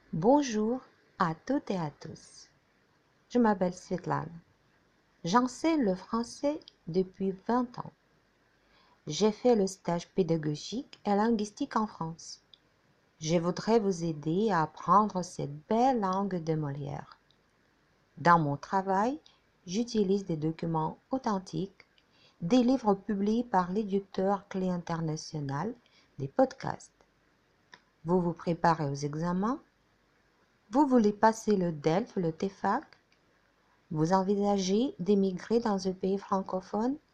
Bonjour à toutes et à tous. Je m'appelle Svetlana. J'enseigne le français depuis 20 ans. J'ai fait le stage pédagogique et linguistique en France. Je voudrais vous aider à apprendre cette belle langue de Molière. Dans mon travail, j'utilise des documents authentiques, des livres publiés par l'éditeur Clé International, des podcasts. Vous vous préparez aux examens? Vous voulez passer le DELF, le TEFAC? Vous envisagez d'émigrer dans un pays francophone?